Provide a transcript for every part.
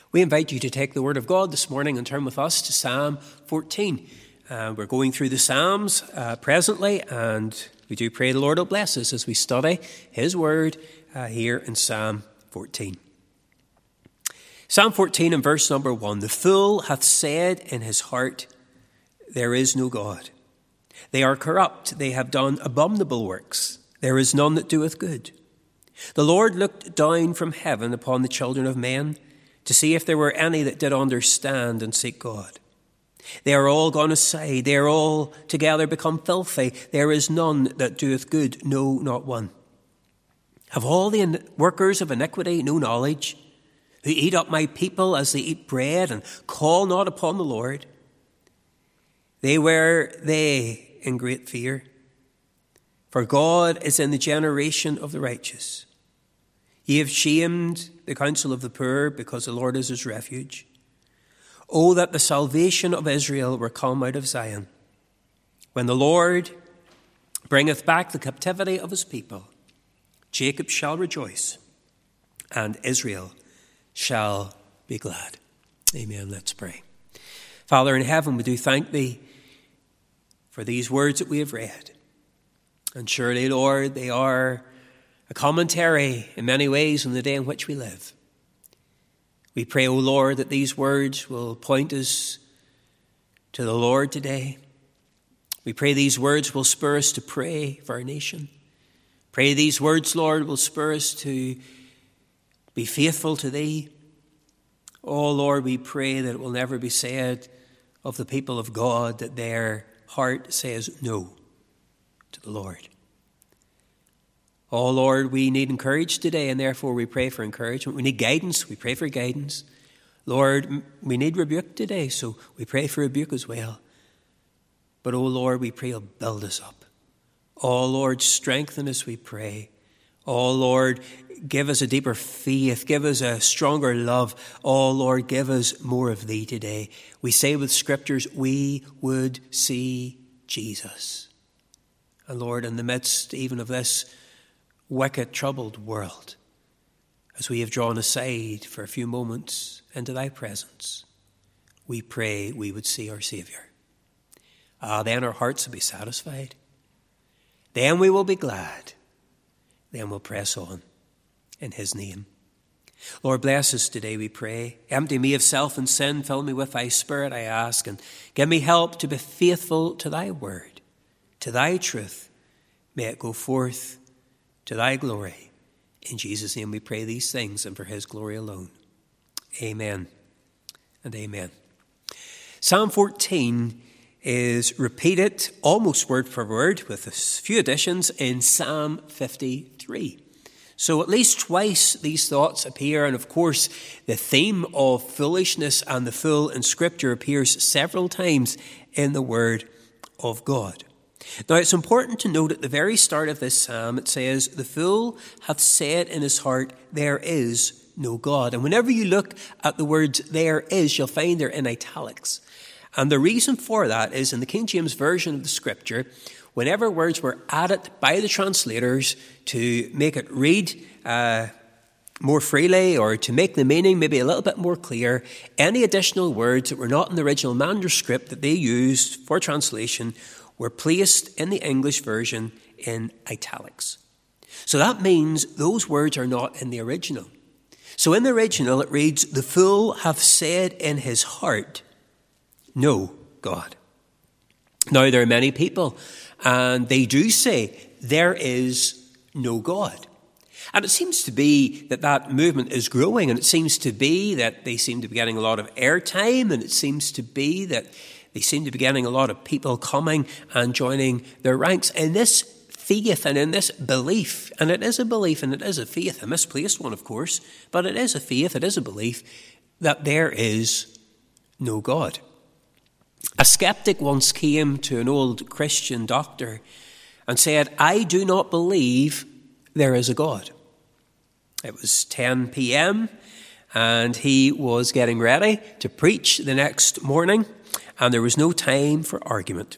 We invite you to take the Word of God this morning and turn with us to Psalm 14. We're going through the Psalms presently, and we do pray the Lord will bless us as we study His Word here in Psalm 14. Psalm 14 and verse number 1, "The fool hath said in his heart, there is no God. They are corrupt, they have done abominable works. There is none that doeth good. The Lord looked down from heaven upon the children of men, to see if there were any that did understand and seek God. They are all gone aside, they are all together become filthy. There is none that doeth good, no, not one. Have all the workers of iniquity no knowledge, who eat up my people as they eat bread, and call not upon the Lord? They were in great fear, for God is in the generation of the righteous. Ye have shamed the counsel of the poor, because the Lord is his refuge. Oh, that the salvation of Israel were come out of Zion. When the Lord bringeth back the captivity of his people, Jacob shall rejoice, and Israel shall be glad." Amen. Let's pray. Father in heaven, we do thank thee for these words that we have read. And surely, Lord, they are a commentary in many ways on the day in which we live. We pray, O Lord, that these words will point us to the Lord today. We pray these words will spur us to pray for our nation. Pray these words, Lord, will spur us to be faithful to thee. Oh, Lord, we pray that it will never be said of the people of God that their heart says no to the Lord. Oh, Lord, we need encouragement today, and therefore we pray for encouragement. We need guidance. We pray for guidance. Lord, we need rebuke today, so we pray for rebuke as well. But, oh, Lord, we pray you'll build us up. Oh, Lord, strengthen us, we pray. Oh, Lord, give us a deeper faith. Give us a stronger love. Oh, Lord, give us more of thee today. We say with scriptures, we would see Jesus. And, Lord, in the midst even of this wicked, troubled world, as we have drawn aside for a few moments into thy presence, we pray we would see our Saviour. Then our hearts will be satisfied. Then we will be glad. Then we'll press on in his name. Lord, bless us today, we pray. Empty me of self and sin. Fill me with thy Spirit, I ask. And give me help to be faithful to thy word, to thy truth. May it go forth to thy glory. In Jesus' name we pray these things, and for his glory alone. Amen and amen. Psalm 14 is repeated almost word for word with a few additions in Psalm 53. So at least twice these thoughts appear, and of course the theme of foolishness and the fool in Scripture appears several times in the Word of God. Now, it's important to note at the very start of this psalm, it says, "The fool hath said in his heart, there is no God." And whenever you look at the words "there is," you'll find they're in italics. And the reason for that is in the King James Version of the Scripture, whenever words were added by the translators to make it read more freely or to make the meaning maybe a little bit more clear, any additional words that were not in the original manuscript that they used for translation were placed in the English version in italics. So that means those words are not in the original. So in the original it reads, "The fool hath said in his heart, no God." Now there are many people, and they do say there is no God. And it seems to be that movement is growing, and it seems to be that they seem to be getting a lot of airtime, and it seems to be that they seem to be getting a lot of people coming and joining their ranks in this faith and in this belief. And it is a belief and it is a faith, a misplaced one, of course, but it is a faith, it is a belief that there is no God. A skeptic once came to an old Christian doctor and said, "I do not believe there is a God." It was 10 p.m. and he was getting ready to preach the next morning, and there was no time for argument.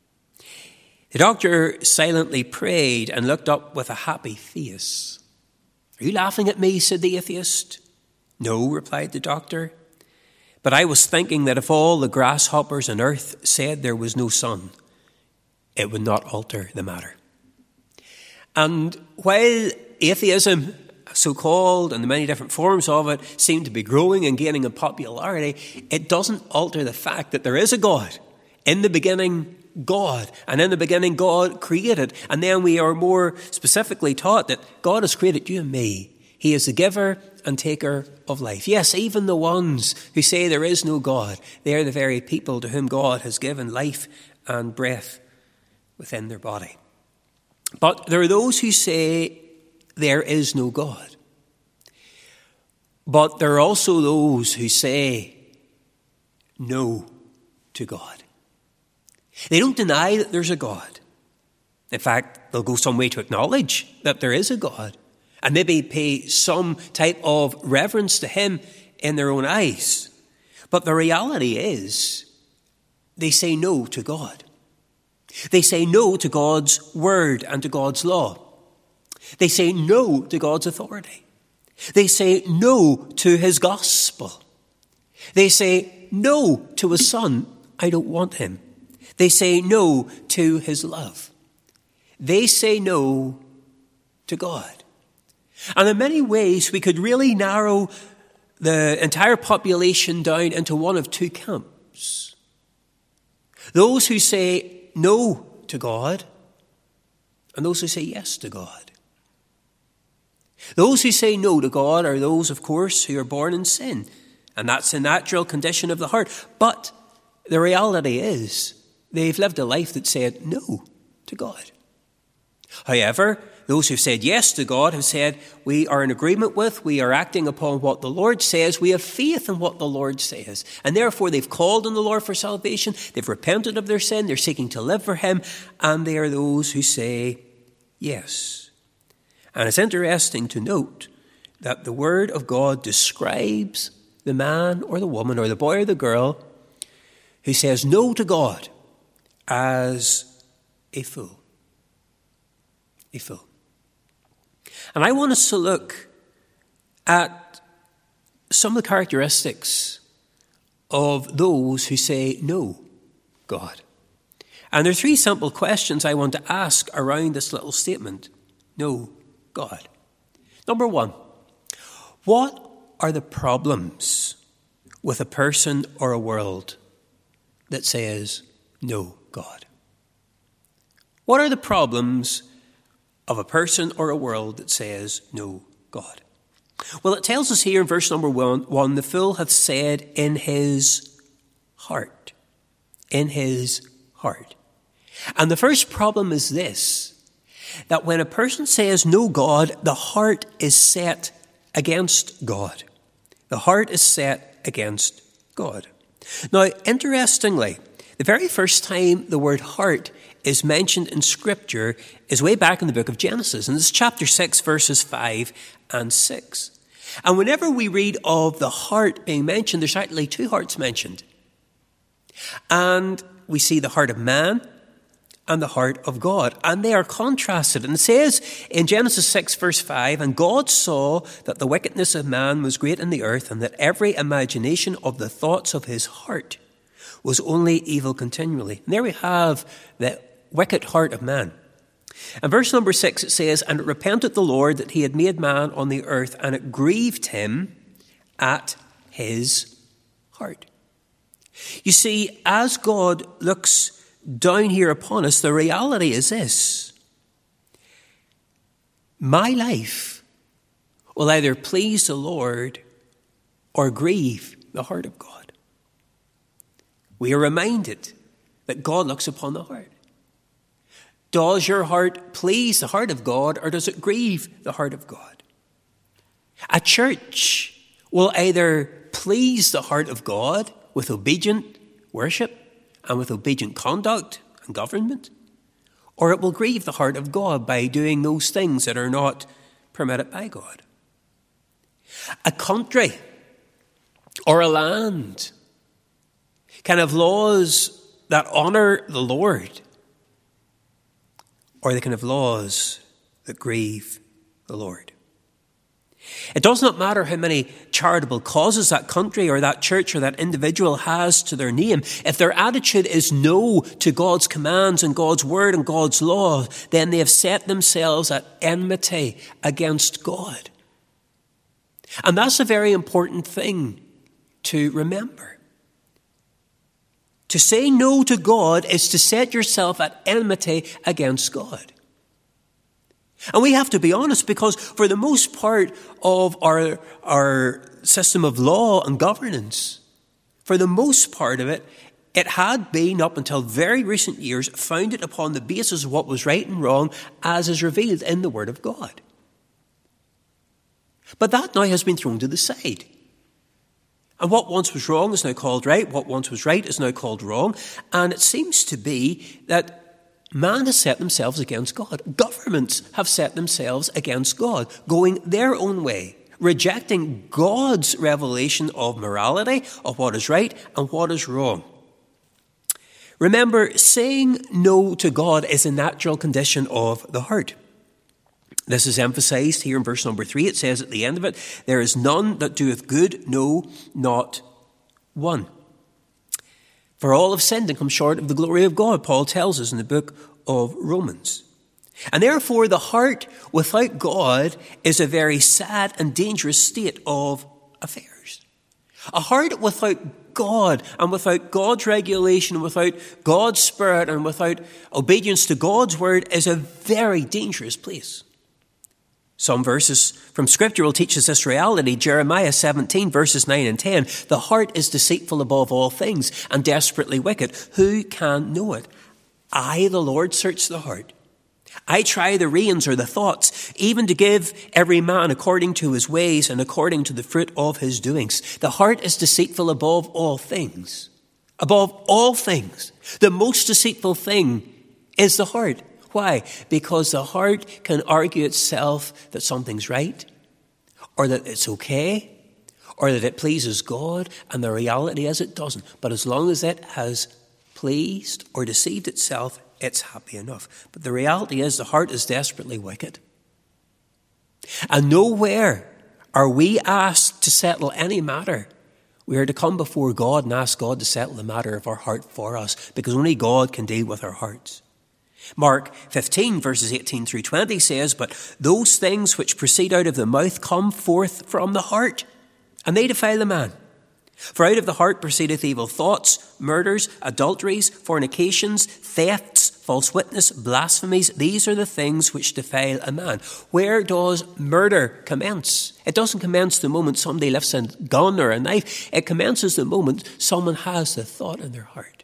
The doctor silently prayed and looked up with a happy face. "Are you laughing at me?" said the atheist. No, replied the doctor. But I was thinking that if all the grasshoppers on earth said there was no sun, it would not alter the matter. And while atheism, so-called, and the many different forms of it, seem to be growing and gaining in popularity, it doesn't alter the fact that there is a God. In the beginning, God. And in the beginning, God created. And then we are more specifically taught that God has created you and me. He is the giver and taker of life. Yes, even the ones who say there is no God, they are the very people to whom God has given life and breath within their body. But there are those who say there is no God. But there are also those who say no to God. They don't deny that there's a God. In fact, they'll go some way to acknowledge that there is a God and maybe pay some type of reverence to him in their own eyes. But the reality is they say no to God. They say no to God's word and to God's law. They say no to God's authority. They say no to his gospel. They say no to his son. I don't want him. They say no to his love. They say no to God. And in many ways, we could really narrow the entire population down into one of two camps. Those who say no to God and those who say yes to God. Those who say no to God are those, of course, who are born in sin. And that's a natural condition of the heart. But the reality is they've lived a life that said no to God. However, those who've said yes to God have said, we are in agreement with, we are acting upon what the Lord says, we have faith in what the Lord says. And therefore they've called on the Lord for salvation, they've repented of their sin, they're seeking to live for him, and they are those who say yes. And it's interesting to note that the word of God describes the man or the woman or the boy or the girl who says no to God as a fool. A fool. And I want us to look at some of the characteristics of those who say no, God. And there are three simple questions I want to ask around this little statement. No, God. Number one, what are the problems with a person or a world that says no, God? What are the problems of a person or a world that says no, God? Well, it tells us here in verse number 1, the fool hath said in his heart. In his heart. And the first problem is this, that when a person says no, God, the heart is set against God. The heart is set against God. Now, interestingly, the very first time the word heart is mentioned in Scripture is way back in the book of Genesis. And this is chapter 6, verses 5 and 6. And whenever we read of the heart being mentioned, there's actually two hearts mentioned. And we see the heart of man and the heart of God. And they are contrasted. And it says in Genesis 6, verse 5, and God saw that the wickedness of man was great in the earth, and that every imagination of the thoughts of his heart was only evil continually. And there we have the wicked heart of man. And verse number 6, it says, and it repented the Lord that he had made man on the earth, and it grieved him at his heart. You see, as God looks down here upon us, the reality is this. My life will either please the Lord or grieve the heart of God. We are reminded that God looks upon the heart. Does your heart please the heart of God, or does it grieve the heart of God? A church will either please the heart of God with obedient worship and with obedient conduct and government, or it will grieve the heart of God by doing those things that are not permitted by God. A country or a land can have laws that honour the Lord, or they can have laws that grieve the Lord. It does not matter how many charitable causes that country or that church or that individual has to their name. If their attitude is no to God's commands and God's word and God's law, then they have set themselves at enmity against God. And that's a very important thing to remember. To say no to God is to set yourself at enmity against God. And we have to be honest, because for the most part of our system of law and governance, for the most part of it, it had been, up until very recent years, founded upon the basis of what was right and wrong as is revealed in the Word of God. But that now has been thrown to the side. And what once was wrong is now called right. What once was right is now called wrong. And it seems to be that man has set themselves against God. Governments have set themselves against God, going their own way, rejecting God's revelation of morality, of what is right and what is wrong. Remember, saying no to God is a natural condition of the heart. This is emphasized here in verse number 3. It says at the end of it, "There is none that doeth good, no, not one. For all have sinned and come short of the glory of God," Paul tells us in the book of Romans. And therefore, the heart without God is a very sad and dangerous state of affairs. A heart without God and without God's regulation, without God's Spirit and without obedience to God's word is a very dangerous place. Some verses from Scripture will teach us this reality. Jeremiah 17, verses 9 and 10. "The heart is deceitful above all things and desperately wicked. Who can know it? I, the Lord, search the heart. I try the reins or the thoughts, even to give every man according to his ways and according to the fruit of his doings. The heart is deceitful above all things." Above all things. The most deceitful thing is the heart. Why? Because the heart can argue itself that something's right, or that it's okay, or that it pleases God, and the reality is it doesn't. But as long as it has pleased or deceived itself, it's happy enough. But the reality is the heart is desperately wicked. And nowhere are we asked to settle any matter. We are to come before God and ask God to settle the matter of our heart for us, because only God can deal with our hearts. Mark 15, verses 18 through 20 says, "But those things which proceed out of the mouth come forth from the heart, and they defile the man. For out of the heart proceedeth evil thoughts, murders, adulteries, fornications, thefts, false witness, blasphemies. These are the things which defile a man." Where does murder commence? It doesn't commence the moment somebody lifts a gun or a knife. It commences the moment someone has the thought in their heart.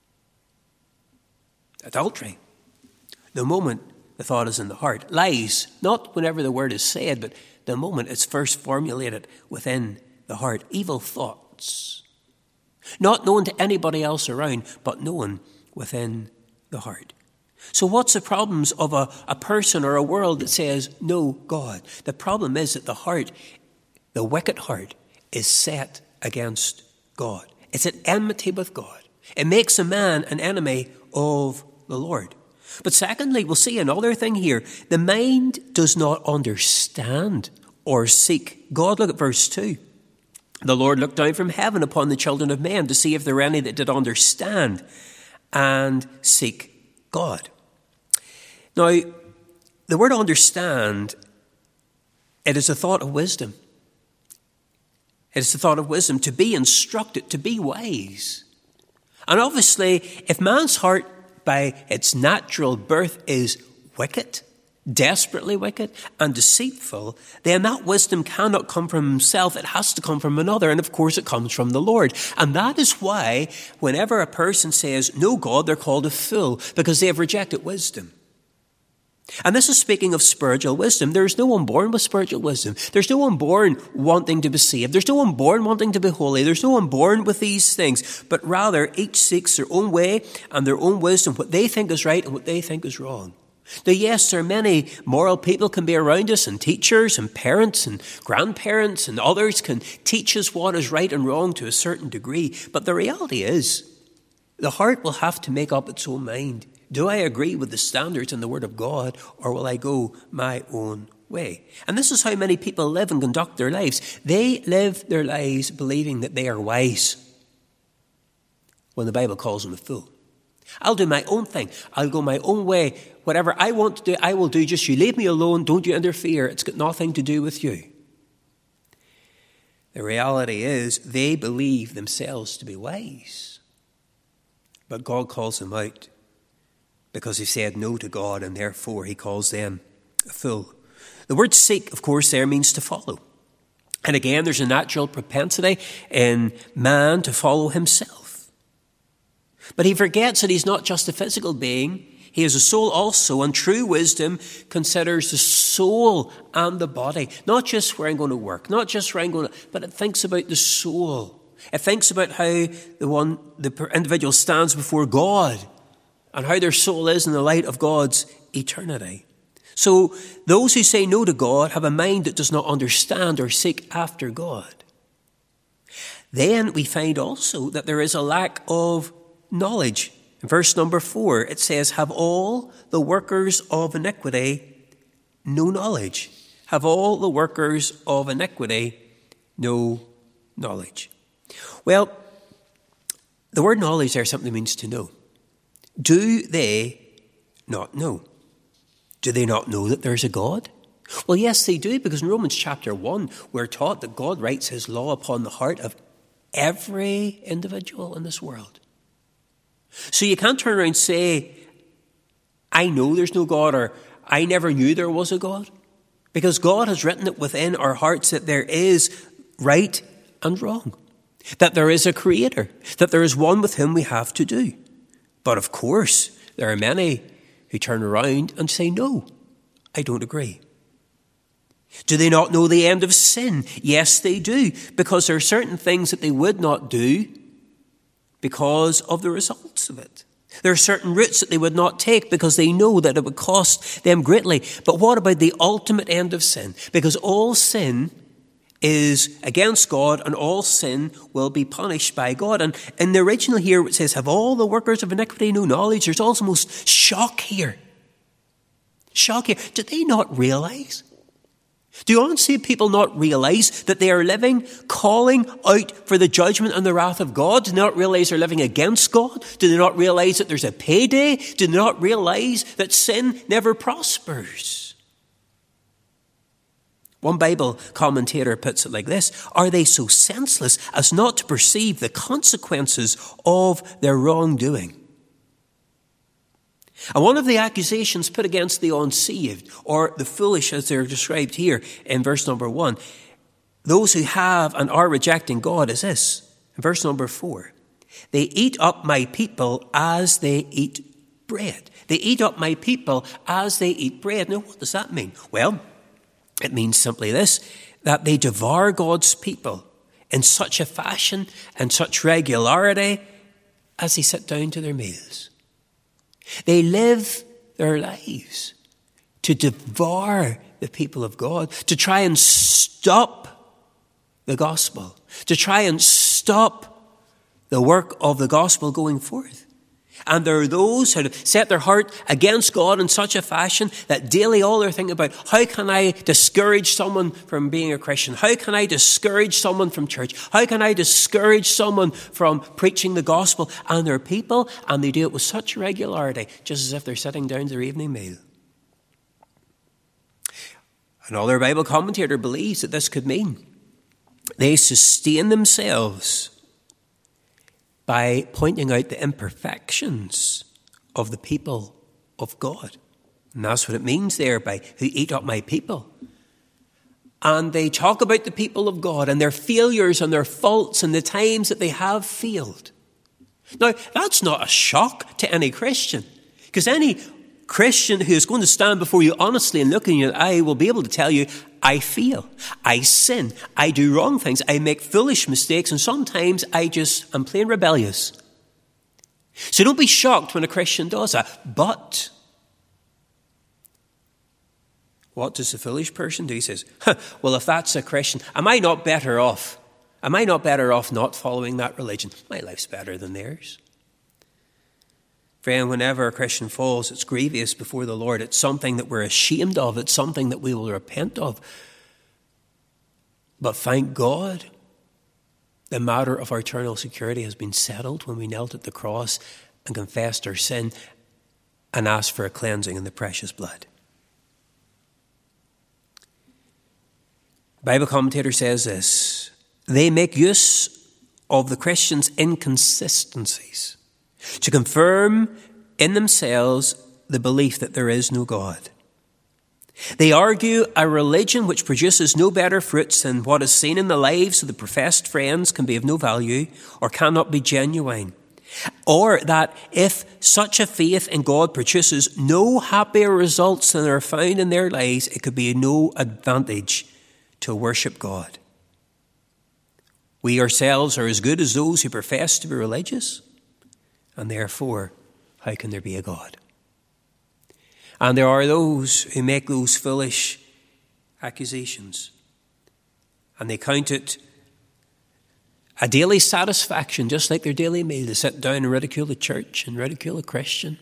Adultery. The moment the thought is in the heart. Lies, not whenever the word is said, but the moment it's first formulated within the heart. Evil thoughts. Not known to anybody else around, but known within the heart. So what's the problems of a person or a world that says, "No, God"? The problem is that the heart, the wicked heart, is set against God. It's at enmity with God. It makes a man an enemy of the Lord. But secondly, we'll see another thing here. The mind does not understand or seek God. Look at verse 2. "The Lord looked down from heaven upon the children of men to see if there were any that did understand and seek God." Now, the word understand, it is a thought of wisdom. It is the thought of wisdom, to be instructed, to be wise. And obviously, if man's heart by its natural birth is wicked, desperately wicked and deceitful, then that wisdom cannot come from himself. It has to come from another. And of course, it comes from the Lord. And that is why whenever a person says, "No God," they're called a fool, because they have rejected wisdom. And this is speaking of spiritual wisdom. There's no one born with spiritual wisdom. There's no one born wanting to be saved. There's no one born wanting to be holy. There's no one born with these things. But rather, each seeks their own way and their own wisdom, what they think is right and what they think is wrong. Now, yes, there are many moral people can be around us, and teachers and parents and grandparents and others can teach us what is right and wrong to a certain degree. But the reality is, the heart will have to make up its own mind. Do I agree with the standards in the Word of God, or will I go my own way. And this is how many people live and conduct their lives. They live their lives believing that they are wise, when the Bible calls them a fool. I'll do my own thing. I'll go my own way. Whatever I want to do, I will do. Just you leave me alone. Don't you interfere. It's got nothing to do with you. The reality is they believe themselves to be wise. But God calls them out because they said no to God, and therefore he calls them a fool. The word seek, of course, there means to follow. And again, there's a natural propensity in man to follow himself. But he forgets that he's not just a physical being. He is a soul also, and true wisdom considers the soul and the body. Not just where I'm going to work, not just where I'm going to, but it thinks about the soul. It thinks about how the individual stands before God and how their soul is in the light of God's eternity. So those who say no to God have a mind that does not understand or seek after God. Then we find also that there is a lack of knowledge. In verse number 4, it says, have all the workers of iniquity no knowledge? Have all the workers of iniquity no knowledge? Well, the word knowledge there simply means to know. Do they not know? Do they not know that there's a God? Well, yes, they do, because in Romans chapter 1, we're taught that God writes his law upon the heart of every individual in this world. So you can't turn around and say, I know there's no God, or I never knew there was a God. Because God has written it within our hearts that there is right and wrong. That there is a creator. That there is one with whom we have to do. But of course, there are many who turn around and say, no, I don't agree. Do they not know the end of sin? Yes, they do. Because there are certain things that they would not do because of the results of it. There are certain routes that they would not take because they know that it would cost them greatly. But what about the ultimate end of sin? Because all sin is against God, and all sin will be punished by God. And in the original here it says, have all the workers of iniquity no knowledge? There's almost shock here. Shock here. Do they not realize? Do honestly people not realize that they are living, calling out for the judgment and the wrath of God? Do they not realize they're living against God? Do they not realize that there's a payday? Do they not realize that sin never prospers? One Bible commentator puts it like this: are they so senseless as not to perceive the consequences of their wrongdoing? And one of the accusations put against the unsaved, or the foolish as they're described here in verse number 1, those who have and are rejecting God, is this. In verse number 4, they eat up my people as they eat bread. They eat up my people as they eat bread. Now, what does that mean? Well, it means simply this, that they devour God's people in such a fashion and such regularity as they sit down to their meals. They live their lives to devour the people of God, to try and stop the gospel, to try and stop the work of the gospel going forth. And there are those who have set their heart against God in such a fashion that daily all they're thinking about, how can I discourage someone from being a Christian? How can I discourage someone from church? How can I discourage someone from preaching the gospel? And there are people, and they do it with such regularity, just as if they're sitting down to their evening meal. Another Bible commentator believes that this could mean they sustain themselves by pointing out the imperfections of the people of God. And that's what it means there by who eat up my people. And they talk about the people of God and their failures and their faults and the times that they have failed. Now, that's not a shock to any Christian, because any Christian who is going to stand before you honestly and look in your eye will be able to tell you, I fail, I sin, I do wrong things, I make foolish mistakes, and sometimes I'm plain rebellious. So don't be shocked when a Christian does that. But what does the foolish person do? He says, well, if that's a Christian, am I not better off? Am I not better off not following that religion? My life's better than theirs. Friend, whenever a Christian falls, it's grievous before the Lord. It's something that we're ashamed of. It's something that we will repent of. But thank God, the matter of our eternal security has been settled when we knelt at the cross and confessed our sin and asked for a cleansing in the precious blood. The Bible commentator says this: they make use of the Christian's inconsistencies to confirm in themselves the belief that there is no God. They argue a religion which produces no better fruits than what is seen in the lives of the professed friends can be of no value or cannot be genuine. Or that if such a faith in God produces no happier results than are found in their lives, it could be of no advantage to worship God. We ourselves are as good as those who profess to be religious, and therefore, how can there be a God? And there are those who make those foolish accusations, and they count it a daily satisfaction, just like their daily meal, to sit down and ridicule the church and ridicule a Christian.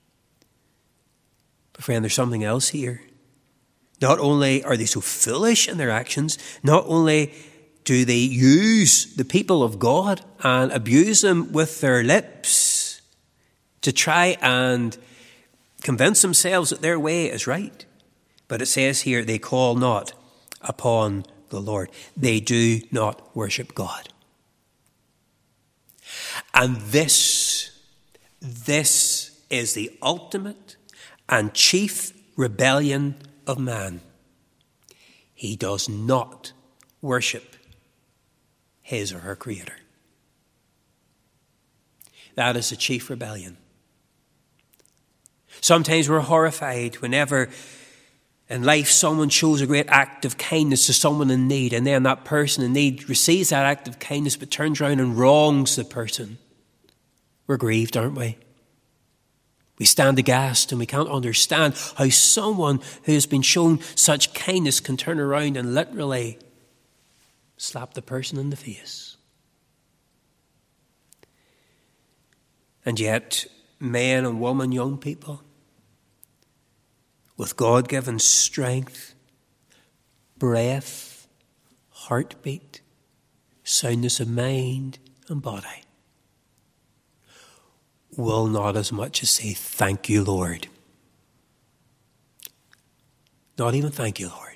But friend, there's something else here. Not only are they so foolish in their actions, not only do they use the people of God and abuse them with their lips to try and convince themselves that their way is right, but it says here they call not upon the Lord. They do not worship God. And this is the ultimate and chief rebellion of man. He does not worship his or her Creator. That is the chief rebellion. Sometimes we're horrified whenever in life someone shows a great act of kindness to someone in need, and then that person in need receives that act of kindness but turns around and wrongs the person. We're grieved, aren't we? We stand aghast and we can't understand how someone who has been shown such kindness can turn around and literally slap the person in the face. And yet, men and women, young people, with God-given strength, breath, heartbeat, soundness of mind and body, will not as much as say, "Thank you, Lord." Not even "Thank you, Lord."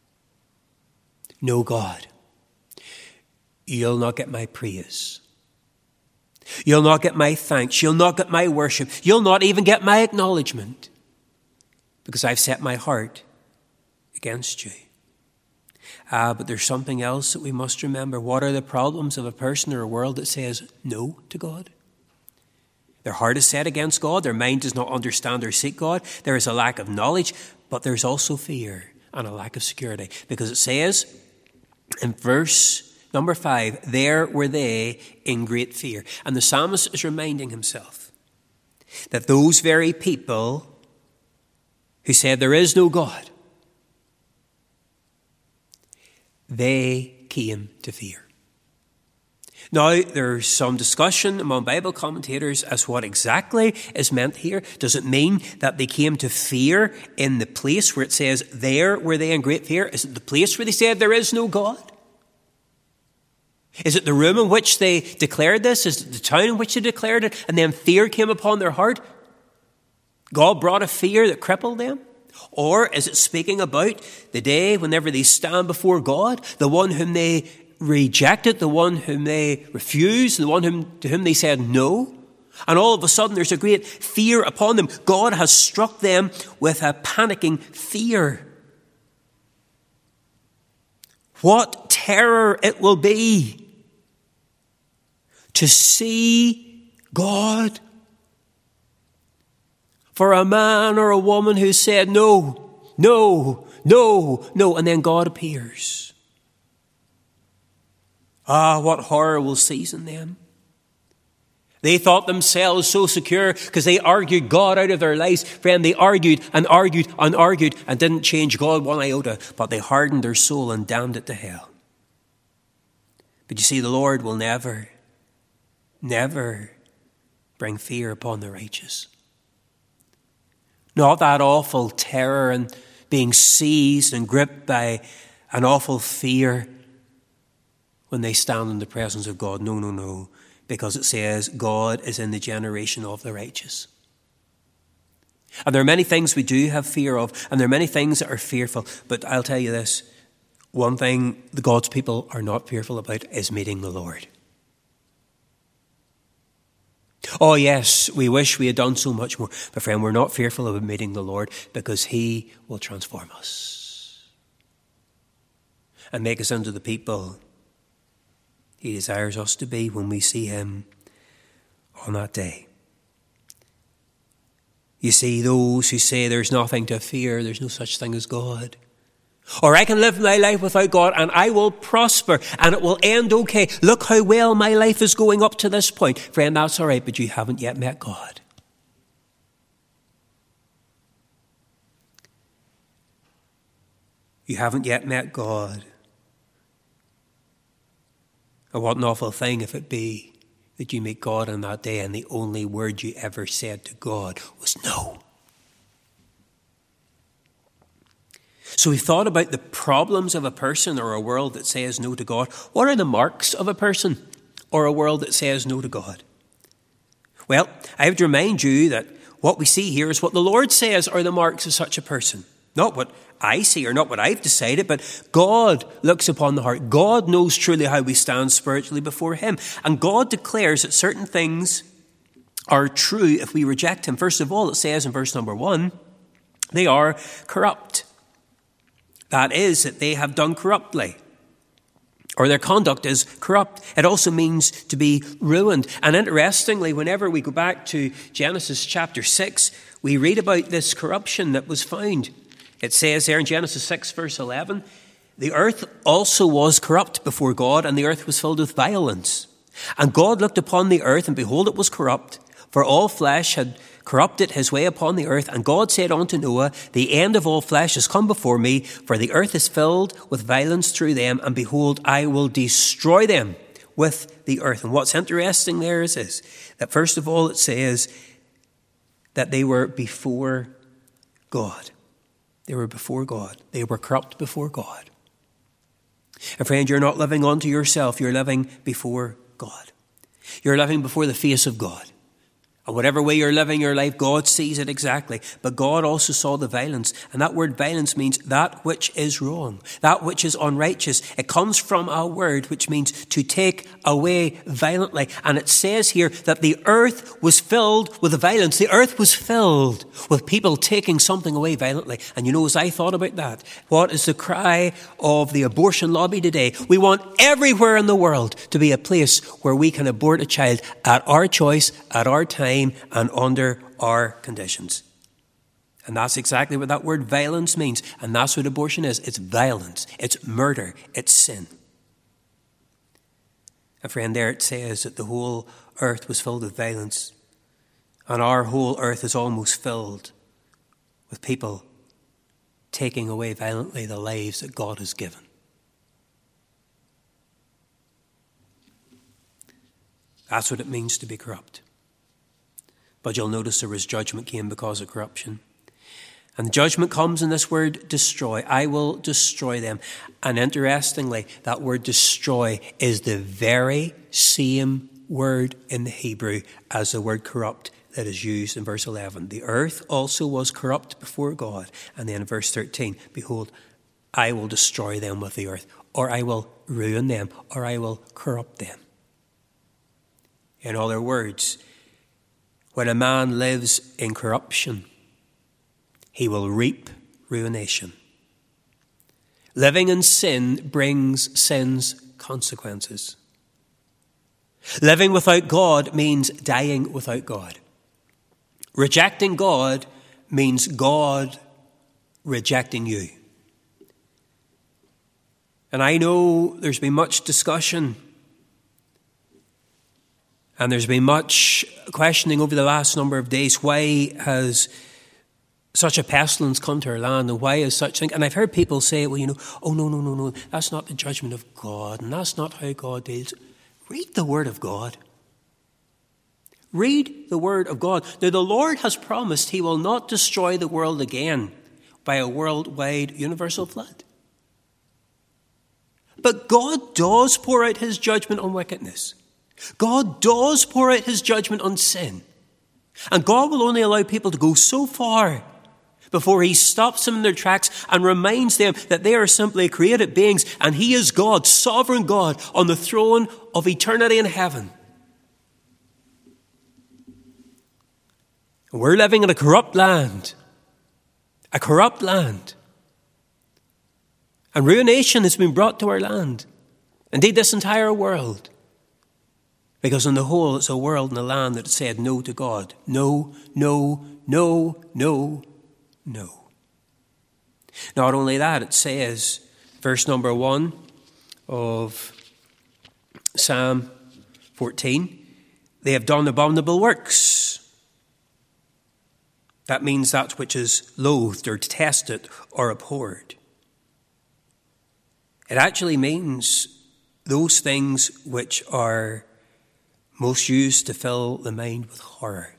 No, God, you'll not get my praise. You'll not get my thanks. You'll not get my worship. You'll not even get my acknowledgement, because I've set my heart against you. But there's something else that we must remember. What are the problems of a person or a world that says no to God? Their heart is set against God. Their mind does not understand or seek God. There is a lack of knowledge, but there's also fear and a lack of security. Because it says in verse number 5, there were they in great fear. And the psalmist is reminding himself that those very people who said there is no God, they came to fear. Now, there's some discussion among Bible commentators as what exactly is meant here. Does it mean that they came to fear in the place where it says, there were they in great fear? Is it the place where they said there is no God? Is it the room in which they declared this? Is it the town in which they declared it? And then fear came upon their heart? God brought a fear that crippled them? Or is it speaking about the day whenever they stand before God, the one whom they rejected, the one whom they refused, the one to whom they said no? And all of a sudden there's a great fear upon them. God has struck them with a panicking fear. What terror it will be to see God. For a man or a woman who said no, no, no, no, and then God appears. What horror will season them. They thought themselves so secure because they argued God out of their lives. Friend, they argued and argued and argued and didn't change God one iota, but they hardened their soul and damned it to hell. But you see, the Lord will never bring fear upon the righteous. Not that awful terror and being seized and gripped by an awful fear when they stand in the presence of God. No, no, no. Because it says God is in the generation of the righteous. And there are many things we do have fear of, and there are many things that are fearful. But I'll tell you this, one thing the God's people are not fearful about is meeting the Lord. Oh yes, we wish we had done so much more. But friend, we're not fearful of meeting the Lord because he will transform us and make us into the people he desires us to be when we see him on that day. You see, those who say there's nothing to fear, there's no such thing as God. Or I can live my life without God and I will prosper and it will end okay. Look how well my life is going up to this point. Friend, that's all right, but you haven't yet met God. You haven't yet met God. And what an awful thing if it be that you meet God on that day and the only word you ever said to God was no. So we've thought about the problems of a person or a world that says no to God. What are the marks of a person or a world that says no to God? Well, I have to remind you that what we see here is what the Lord says are the marks of such a person. Not what I see or not what I've decided, but God looks upon the heart. God knows truly how we stand spiritually before him. And God declares that certain things are true if we reject him. First of all, it says in verse number 1, they are corrupt. That is, that they have done corruptly, or their conduct is corrupt. It also means to be ruined. And interestingly, whenever we go back to Genesis chapter 6, we read about this corruption that was found. It says there in Genesis 6 verse 11, the earth also was corrupt before God, and the earth was filled with violence. And God looked upon the earth, and behold, it was corrupt, for all flesh had corrupted his way upon the earth. And God said unto Noah, the end of all flesh is come before me, for the earth is filled with violence through them, and behold, I will destroy them with the earth. And what's interesting there is this, that first of all it says that they were before God. They were before God. They were corrupt before God. And friend, you're not living unto yourself. You're living before God. You're living before the face of God. And whatever way you're living your life, God sees it exactly. But God also saw the violence. And that word violence means that which is wrong, that which is unrighteous. It comes from a word which means to take away violently. And it says here that the earth was filled with violence. The earth was filled with people taking something away violently. And you know, as I thought about that, what is the cry of the abortion lobby today? We want everywhere in the world to be a place where we can abort a child at our choice, at our time, and under our conditions. And that's exactly what that word violence means. And that's what abortion is. It's violence. It's murder. It's sin. And friend, there it says that the whole earth was filled with violence. And our whole earth is almost filled with people taking away violently the lives that God has given. That's what it means to be corrupt. But you'll notice there was judgment came because of corruption. And the judgment comes in this word destroy. I will destroy them. And interestingly, that word destroy is the very same word in the Hebrew as the word corrupt that is used in verse 11. The earth also was corrupt before God. And then in verse 13, behold, I will destroy them with the earth, or I will ruin them, or I will corrupt them. In other words, when a man lives in corruption, he will reap ruination. Living in sin brings sin's consequences. Living without God means dying without God. Rejecting God means God rejecting you. And I know there's been much discussion and there's been much questioning over the last number of days. Why has such a pestilence come to our land? And why is such thing? And I've heard people say, well, no, that's not the judgment of God. And that's not how God deals. Read the Word of God. Read the word of God. Now, the Lord has promised he will not destroy the world again by a worldwide universal flood. But God does pour out his judgment on wickedness. God does pour out his judgment on sin. And God will only allow people to go so far before he stops them in their tracks and reminds them that they are simply created beings and he is God, sovereign God, on the throne of eternity in heaven. We're living in a corrupt land. A corrupt land. And ruination has been brought to our land. Indeed, this entire world. Because on the whole, it's a world and a land that said no to God. No, no, no, no, no. Not only that, it says, verse number 1 of Psalm 14, they have done abominable works. That means that which is loathed or detested or abhorred. It actually means those things which are most used to fill the mind with horror.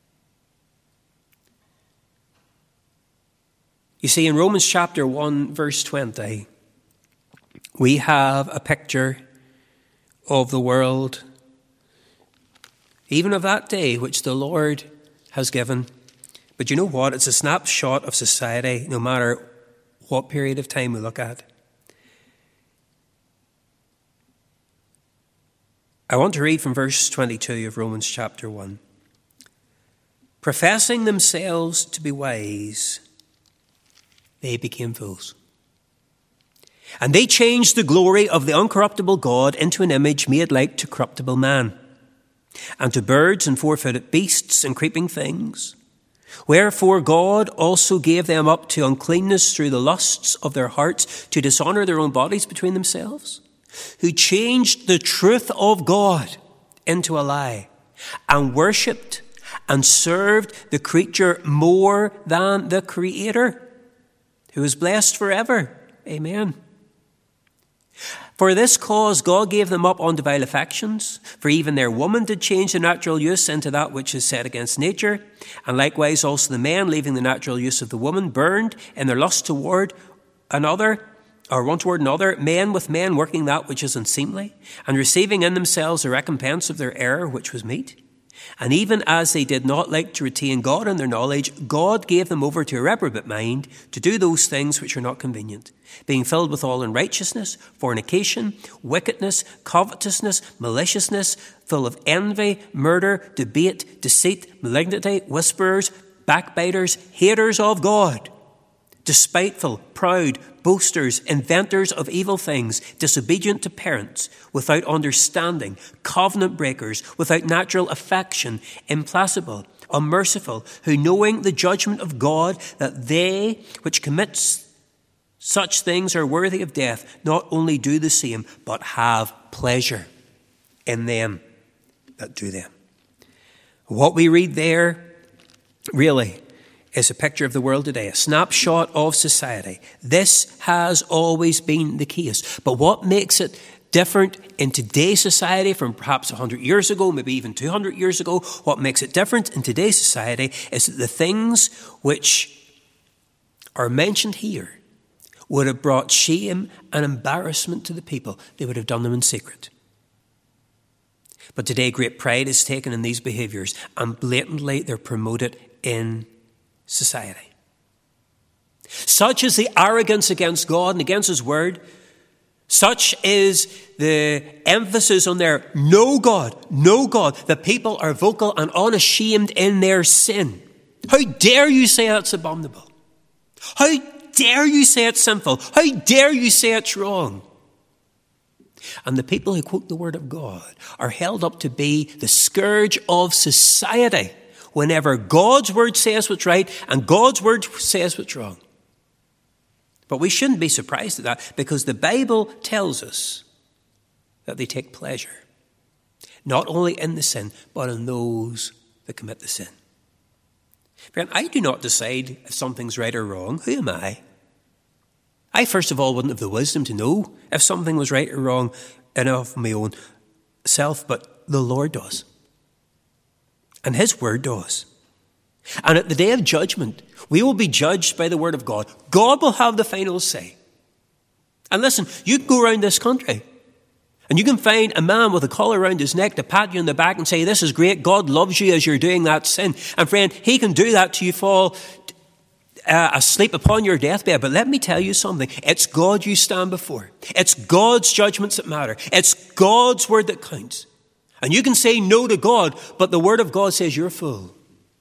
You see, in Romans chapter 1, verse 20, we have a picture of the world, even of that day which the Lord has given. But you know what? It's a snapshot of society, no matter what period of time we look at. I want to read from verse 22 of Romans chapter 1. Professing themselves to be wise, they became fools. And they changed the glory of the uncorruptible God into an image made like to corruptible man, and to birds and four-footed beasts and creeping things. Wherefore God also gave them up to uncleanness through the lusts of their hearts, to dishonour their own bodies between themselves, who changed the truth of God into a lie, and worshipped and served the creature more than the Creator, who is blessed forever. Amen. For this cause God gave them up unto vile affections, for even their woman did change the natural use into that which is set against nature, and likewise also the men, leaving the natural use of the woman, burned in their lust toward another, or one toward another, men with men working that which is unseemly, and receiving in themselves a recompense of their error which was meet. And even as they did not like to retain God in their knowledge, God gave them over to a reprobate mind to do those things which are not convenient, being filled with all unrighteousness, fornication, wickedness, covetousness, maliciousness, full of envy, murder, debate, deceit, malignity, whisperers, backbiters, haters of God, despiteful, proud, boasters, inventors of evil things, disobedient to parents, without understanding, covenant breakers, without natural affection, implacable, unmerciful, who knowing the judgment of God, that they which commit such things are worthy of death, not only do the same, but have pleasure in them that do them. What we read there really is a picture of the world today, a snapshot of society. This has always been the case. But what makes it different in today's society from perhaps 100 years ago, maybe even 200 years ago, what makes it different in today's society is that the things which are mentioned here would have brought shame and embarrassment to the people. They would have done them in secret. But today great pride is taken in these behaviours, and blatantly they're promoted in society. Such is the arrogance against God and against His word. Such is the emphasis on their no God, no God. The people are vocal and unashamed in their sin. How dare you say that's abominable? How dare you say it's sinful? How dare you say it's wrong? And the people who quote the word of God are held up to be the scourge of society whenever God's word says what's right and God's word says what's wrong. But we shouldn't be surprised at that, because the Bible tells us that they take pleasure not only in the sin, but in those that commit the sin. Friend, I do not decide if something's right or wrong. Who am I? I, first of all, wouldn't have the wisdom to know if something was right or wrong in of my own self, but the Lord does. And his word does. And at the day of judgment, we will be judged by the word of God. God will have the final say. And listen, you can go around this country and you can find a man with a collar around his neck to pat you on the back and say, this is great, God loves you as you're doing that sin. And friend, he can do that till you fall asleep upon your deathbed. But let me tell you something. It's God you stand before. It's God's judgments that matter. It's God's word that counts. And you can say no to God, but the word of God says you're a fool.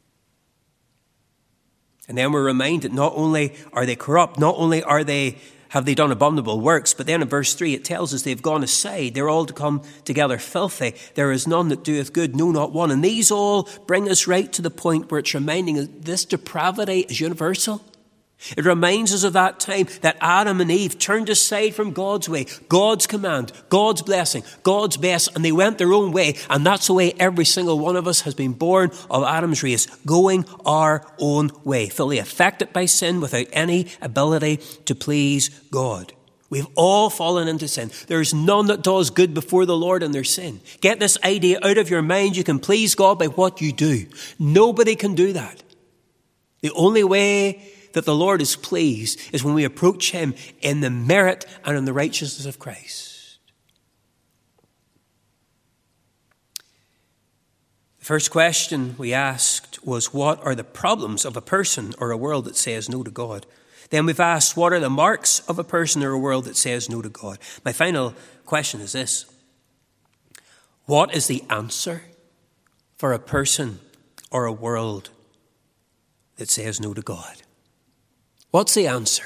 And then we're reminded not only are they corrupt, not only have they done abominable works, but then in verse 3 it tells us they've gone aside. They're all to come together filthy. There is none that doeth good, no, not one. And these all bring us right to the point where it's reminding us this depravity is universal. It reminds us of that time that Adam and Eve turned aside from God's way, God's command, God's blessing, God's best, and they went their own way. And that's the way every single one of us has been born of Adam's race, going our own way, fully affected by sin without any ability to please God. We've all fallen into sin. There's none that does good before the Lord in their sin. Get this idea out of your mind. You can please God by what you do. Nobody can do that. The only way that the Lord is pleased is when we approach him in the merit and in the righteousness of Christ. The first question we asked was, what are the problems of a person or a world that says no to God? Then we've asked, what are the marks of a person or a world that says no to God? My final question is this: what is the answer for a person or a world that says no to God? What's the answer?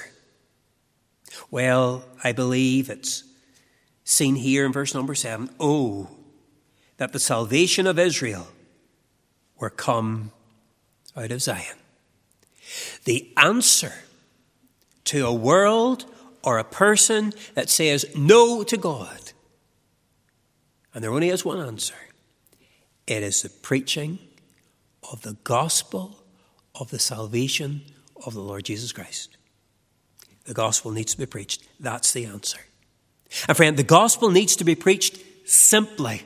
Well, I believe it's seen here in verse number 7. Oh, that the salvation of Israel were come out of Zion. The answer to a world or a person that says no to God, and there only is one answer, it is the preaching of the gospel of the salvation of the Lord Jesus Christ. The gospel needs to be preached. That's the answer. And friend, the gospel needs to be preached simply.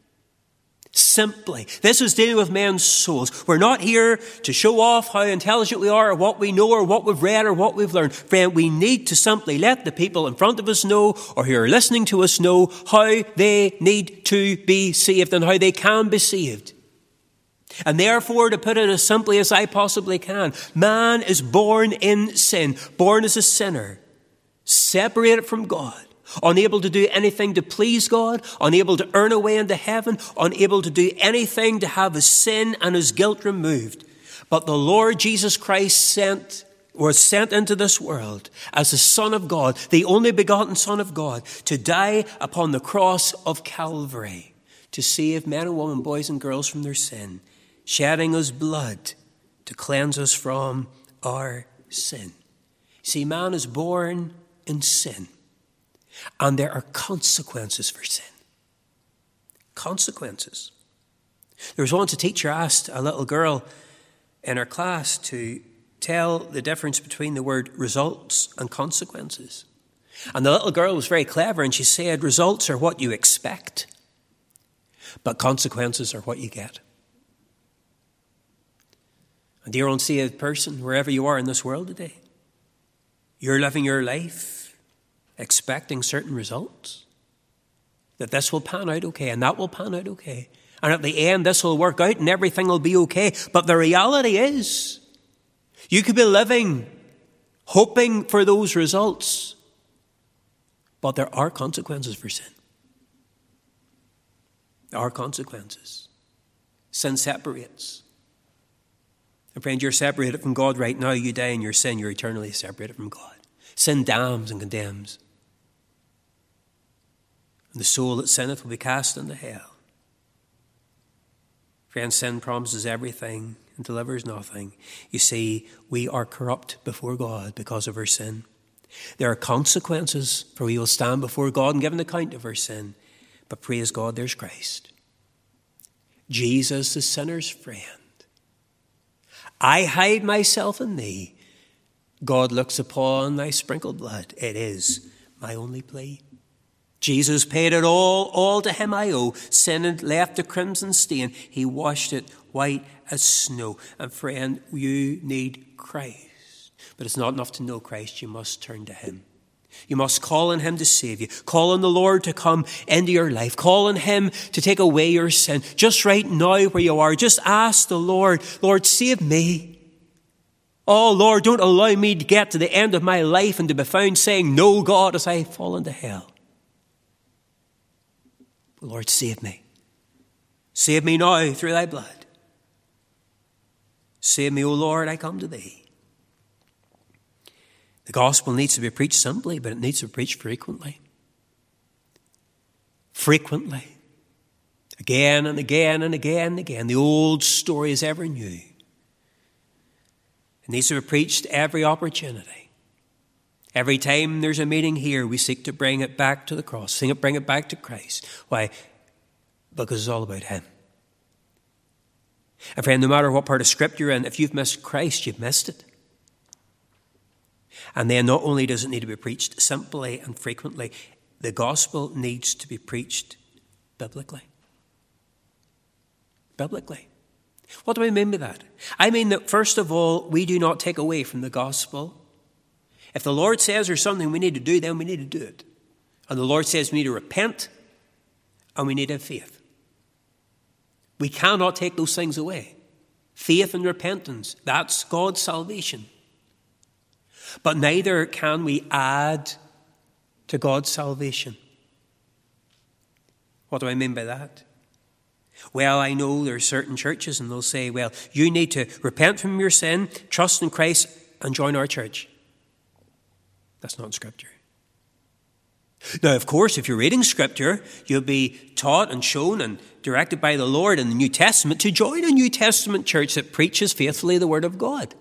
Simply. This is dealing with men's souls. We're not here to show off how intelligent we are or what we know or what we've read or what we've learned. Friend, we need to simply let the people in front of us know or who are listening to us know how they need to be saved and how they can be saved. And therefore, to put it as simply as I possibly can, man is born in sin, born as a sinner, separated from God, unable to do anything to please God, unable to earn a way into heaven, unable to do anything to have his sin and his guilt removed. But the Lord Jesus Christ was sent into this world as the Son of God, the only begotten Son of God, to die upon the cross of Calvary, to save men and women, boys and girls from their sin, shedding his blood to cleanse us from our sin. See, man is born in sin, and there are consequences for sin. Consequences. There was once a teacher asked a little girl in her class to tell the difference between the word results and consequences. And the little girl was very clever, and she said, results are what you expect, but consequences are what you get. And dear unsaved person, wherever you are in this world today, you're living your life expecting certain results. That this will pan out okay and that will pan out okay. And at the end, this will work out and everything will be okay. But the reality is, you could be living hoping for those results, but there are consequences for sin. There are consequences. Sin separates. And friend, you're separated from God right now. You die in your sin, you're eternally separated from God. Sin damns and condemns. And the soul that sinneth will be cast into hell. Friend, sin promises everything and delivers nothing. You see, we are corrupt before God because of our sin. There are consequences, for we will stand before God and give an account of our sin. But praise God, there's Christ. Jesus, the sinner's friend. I hide myself in thee. God looks upon thy sprinkled blood. It is my only plea. Jesus paid it all to him I owe. Sin had left a crimson stain. He washed it white as snow. And friend, you need Christ. But it's not enough to know Christ. You must turn to him. You must call on him to save you. Call on the Lord to come into your life. Call on him to take away your sin. Just right now where you are, just ask the Lord, Lord, save me. Oh, Lord, don't allow me to get to the end of my life and to be found saying, no, God, as I fall into hell. Lord, save me. Save me now through thy blood. Save me, O Lord, I come to thee. The gospel needs to be preached simply, but it needs to be preached frequently. Frequently. Again and again and again and again. The old story is ever new. It needs to be preached every opportunity. Every time there's a meeting here, we seek to bring it back to the cross. Bring it back to Christ. Why? Because it's all about him. And friend, no matter what part of Scripture you're in, if you've missed Christ, you've missed it. And then not only does it need to be preached simply and frequently, the gospel needs to be preached biblically. Biblically. What do I mean by that? I mean that, first of all, we do not take away from the gospel. If the Lord says there's something we need to do, then we need to do it. And the Lord says we need to repent and we need to have faith. We cannot take those things away. Faith and repentance, that's God's salvation. But neither can we add to God's salvation. What do I mean by that? Well, I know there are certain churches and they'll say, well, you need to repent from your sin, trust in Christ, and join our church. That's not in Scripture. Now, of course, if you're reading Scripture, you'll be taught and shown and directed by the Lord in the New Testament to join a New Testament church that preaches faithfully the Word of God.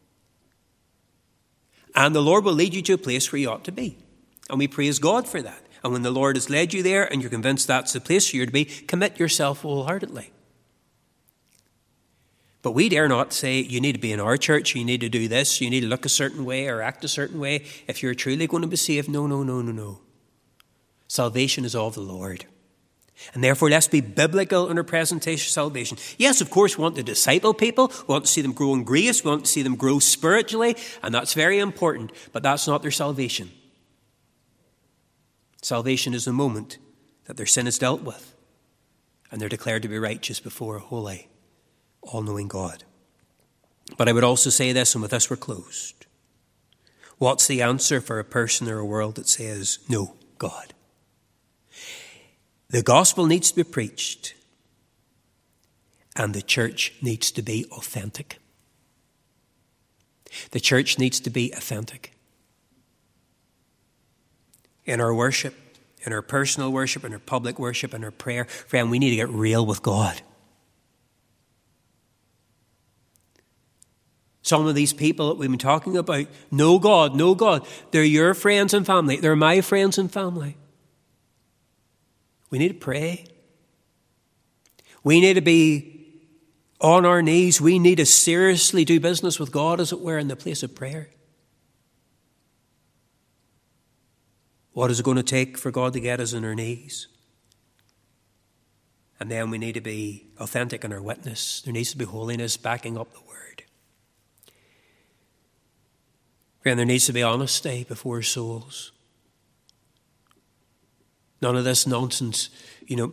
And the Lord will lead you to a place where you ought to be. And we praise God for that. And when the Lord has led you there and you're convinced that's the place for you to be, commit yourself wholeheartedly. But we dare not say you need to be in our church, you need to do this, you need to look a certain way or act a certain way if you're truly going to be saved. No. Salvation is of the Lord. And therefore, let's be biblical in our presentation of salvation. Yes, of course, we want to disciple people. We want to see them grow in grace. We want to see them grow spiritually. And that's very important. But that's not their salvation. Salvation is the moment that their sin is dealt with. And they're declared to be righteous before a holy, all-knowing God. But I would also say this, and with this we're closed. What's the answer for a person or a world that says, no, God? The gospel needs to be preached, and the church needs to be authentic. The church needs to be authentic. In our worship, in our personal worship, in our public worship, in our prayer, friend, we need to get real with God. Some of these people that we've been talking about, no God. They're your friends and family. They're my friends and family. We need to pray. We need to be on our knees. We need to seriously do business with God, as it were, in the place of prayer. What is it going to take for God to get us on our knees? And then we need to be authentic in our witness. There needs to be holiness backing up the word. And there needs to be honesty before souls. None of this nonsense, I know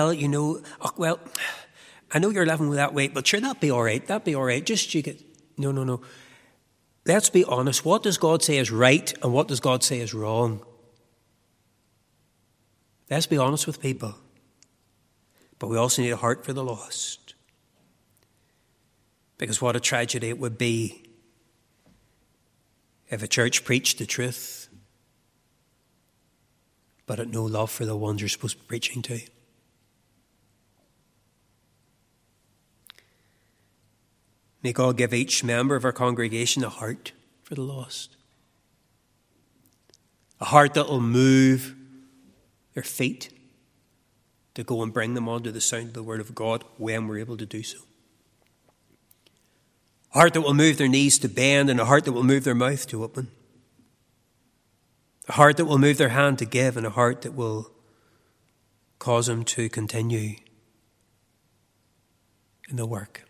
you're living with that way, but sure, that'd be all right. Just you get, no. Let's be honest. What does God say is right and what does God say is wrong? Let's be honest with people. But we also need a heart for the lost. Because what a tragedy it would be if a church preached the truth but had no love for the ones you're supposed to be preaching to. May God give each member of our congregation a heart for the lost. A heart that will move their feet to go and bring them onto the sound of the Word of God when we're able to do so. A heart that will move their knees to bend, and a heart that will move their mouth to open. A heart that will move their hand to give, and a heart that will cause them to continue in the work.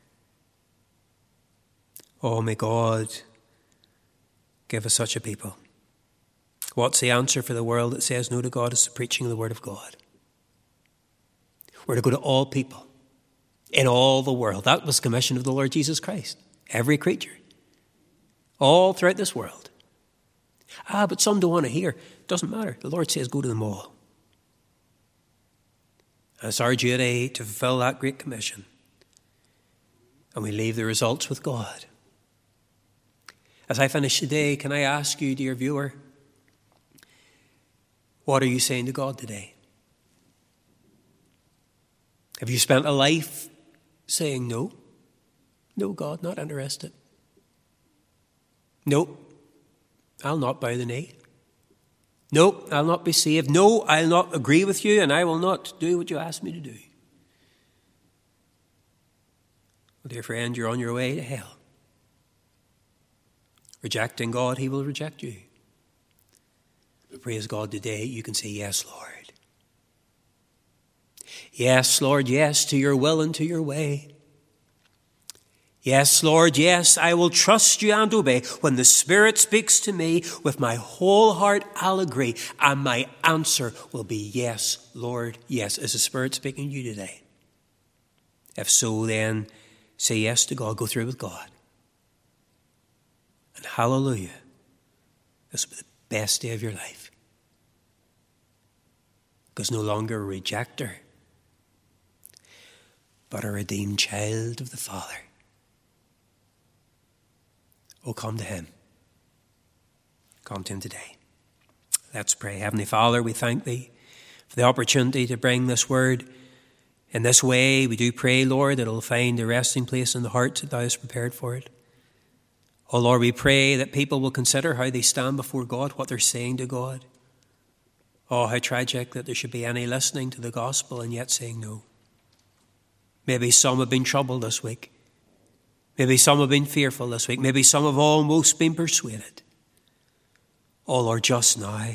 Oh, may God give us such a people. What's the answer for the world that says no to God? It's the preaching of the Word of God. We're to go to all people in all the world. That was the commission of the Lord Jesus Christ. Every creature. All throughout this world. But some don't want to hear. Doesn't matter. The Lord says go to them all. And it's our duty to fulfill that great commission. And we leave the results with God. As I finish today, can I ask you, dear viewer, what are you saying to God today? Have you spent a life saying no? No, God, not interested. No, I'll not bow the knee. No, I'll not be saved. No, I'll not agree with you, and I will not do what you ask me to do. Well, dear friend, you're on your way to hell. Rejecting God, he will reject you. But praise God, today you can say, yes, Lord. Yes, Lord, yes, to your will and to your way. Yes, Lord, yes, I will trust you and obey. When the Spirit speaks to me, with my whole heart I'll agree. And my answer will be yes, Lord, yes. Is the Spirit speaking to you today? If so, then say yes to God. Go through with God. And hallelujah, this will be the best day of your life. Because no longer a rejecter, but a redeemed child of the Father. Oh, come to him. Come to him today. Let's pray. Heavenly Father, we thank thee for the opportunity to bring this word in this way. We do pray, Lord, that it will find a resting place in the hearts that thou hast prepared for it. Oh, Lord, we pray that people will consider how they stand before God, what they're saying to God. Oh, how tragic that there should be any listening to the gospel and yet saying no. Maybe some have been troubled this week. Maybe some have been fearful this week. Maybe some have almost been persuaded. Oh, Lord, just now,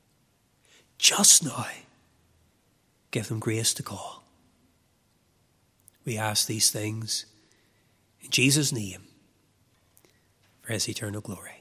give them grace to call. We ask these things in Jesus' name for his eternal glory.